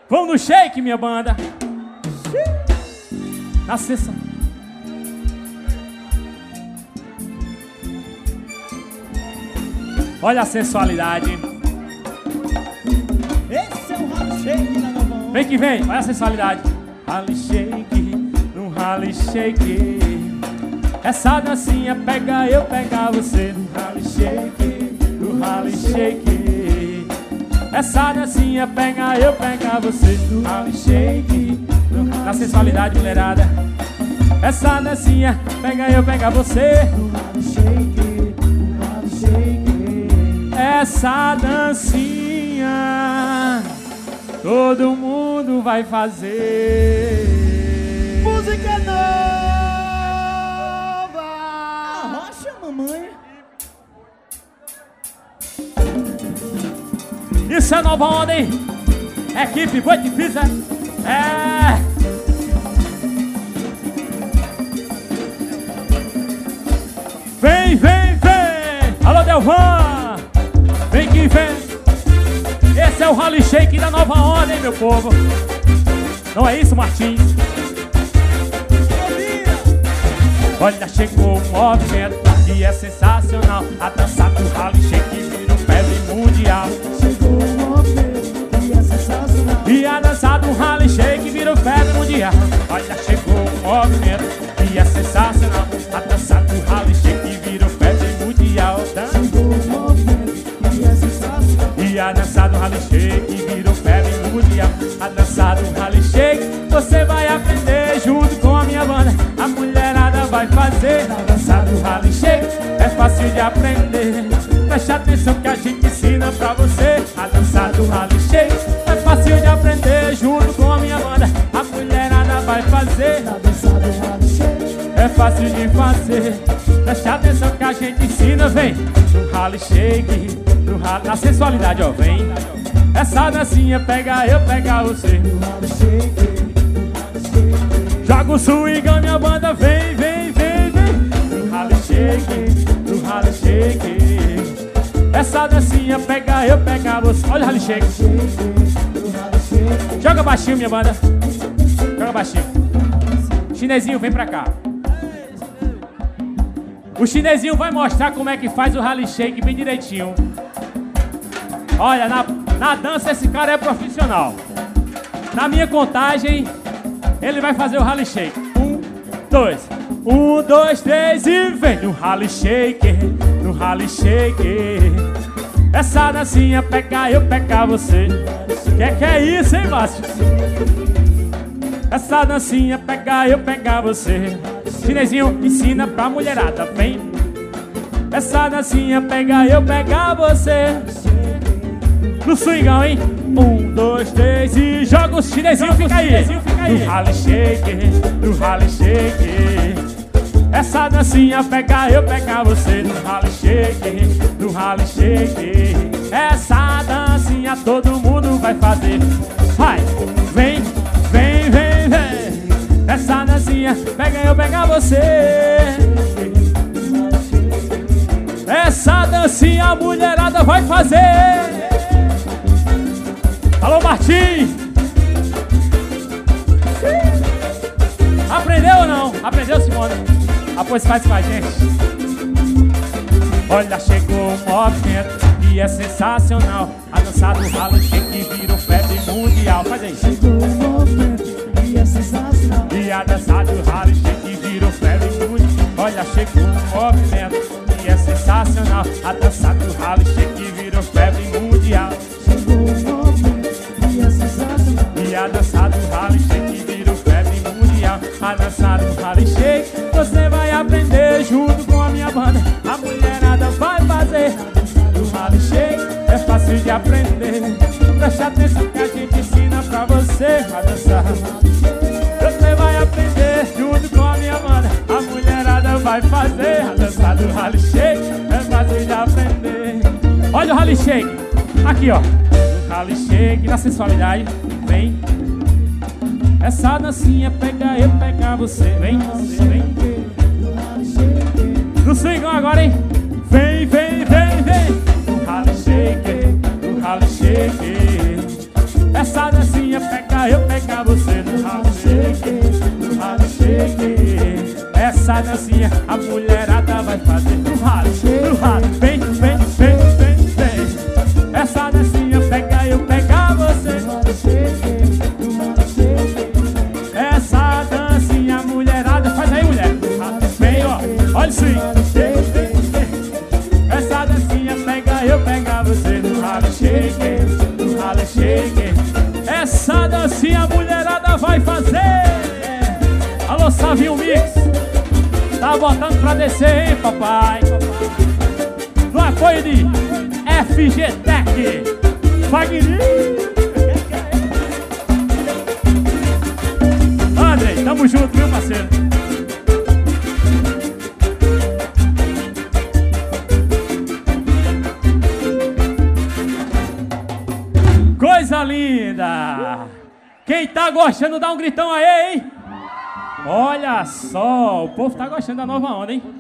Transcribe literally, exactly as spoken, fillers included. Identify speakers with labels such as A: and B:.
A: Vamos no shake, minha banda. Na sessão. Olha a sensualidade.
B: Esse é o rally shake da Nova Onda.
A: Vem que vem, olha a sensualidade. Rally shake, no rally shake. Essa dancinha pega eu, pega você. No rally shake, no rally shake. Essa dancinha pega eu, pega você. No rally shake, no rally. Na sensualidade, mulherada. Essa dancinha pega eu, pega você.
B: No rally shake, no rally shake.
A: Essa dancinha todo mundo vai fazer.
B: Música nova! Arrocha, mamãe.
A: Isso é Nova Onda, hein? Equipe, foi difícil, é? É. Vem, vem, vem! Alô, Delvan! Vem que vem! Esse é o Rally Shake da Nova Onda, hein, meu povo? Não é isso, Martins? Olha, chegou um movimento que é sensacional. A dança do Rally Shake virou febre mundial.
B: Chegou um movimento que é sensacional.
A: E a dança do Rally Shake virou febre mundial. Olha, chegou um movimento que é sensacional. A dança do Rally Shake virou febre mundial.
B: Chegou um movimento que é sensacional.
A: E a dança do Rally Shake virou febre mundial. A dança do Rally Shake você vai aprender junto com a minha banda. A mulherada vai fazer. A dança do Rally Shake é fácil de aprender. Preste atenção que a gente ensina pra você. A dança do Rally Shake é fácil de aprender junto com a minha banda. A mulherada vai fazer.
B: A dança do Rally Shake
A: é fácil de fazer. Preste atenção que a gente ensina, vem. No Rally Shake, no rally, na sensualidade, ó, vem. Essa dancinha pega eu, pega você.
B: no Rally Shake, no Rally Shake.
A: Joga o swingão, minha banda, vem, vem, vem, vem. No Rally Shake, no Rally Shake. Essa dancinha pega eu, pega você. Olha o Rally Shake.
B: No Rally Shake.
A: Joga baixinho, minha banda. Joga baixinho. Chinesinho, vem pra cá. O chinesinho vai mostrar como é que faz o Rally Shake bem direitinho. Olha, na, na dança esse cara é profissional. Na minha contagem, ele vai fazer o Rally Shake. Um, dois. Um, dois, três e vem. No Rally Shake, no Rally Shake. Essa dancinha pega eu, pega você. Que é que é isso, hein, Márcio? Essa dancinha pega eu, pega você. Chinesinho ensina pra mulherada, vem. Essa dancinha pega eu, pega você. No swingão, hein? Um, dois, três e joga o chinesinho, fica aí. No Rally Shake, no Rally Shake. Essa dancinha pega eu, pega você. No Rally Shake, no Rally Shake. Essa dancinha todo mundo vai fazer. Vai, vem, vem, vem, vem. Essa dancinha pega eu, pega você. Essa dancinha a mulherada vai fazer. Alô, Martim! Aprendeu ou não? Aprendeu, Simone? Ah, pois faz com a gente. Olha, chegou um movimento que é sensacional. A dança do Rally Shake virou febre mundial. Faz aí.
B: Chegou um movimento que é sensacional.
A: E a dança do Rally Shake virou febre mundial. Olha, chegou um movimento que é sensacional. A dança do Rally Shake virou febre mundial.
B: Chegou um movimento que é sensacional.
A: E a dança do Rally Shake virou febre mundial. A dança do Rally Shake você vai aprender junto com a minha banda. A mulherada vai fazer. A dança do Rally Shake é fácil de aprender. Preste atenção que a gente ensina pra você a dançar. Você vai aprender junto com a minha banda. A mulherada vai fazer. A dança do Rally Shake é fácil de aprender. Olha o Rally Shake. Aqui, ó. No Rally Shake, na sensualidade. Vem. Essa dancinha pega eu, pega você. Vem, vem. No swingão agora, hein? Vem, vem, vem, vem. No Rally Shake, no Rally Shake. Essa dancinha pega eu, pega você no ralo shake, no ralo shake. Essa dancinha a mulherada vai fazer no ralo, no ralo. Vem, vem, vem, vem, vem. Essa dancinha pega eu, pega você no ralo shake, no ralo shake. Essa dancinha a mulherada faz aí, mulher. Vem, ó, olha sim. Essa dancinha pega eu, pega você no ralo shake, no ralo shake. Essa dancinha a mulherada vai fazer. Alô, Savinho Mix, tá botando pra descer, hein, papai? No apoio de F G Tech, Fagner. Andrei, tamo junto, meu parceiro. Coisa linda! Quem tá gostando, dá um gritão aí, hein? Olha só, o povo tá gostando da nova onda, hein?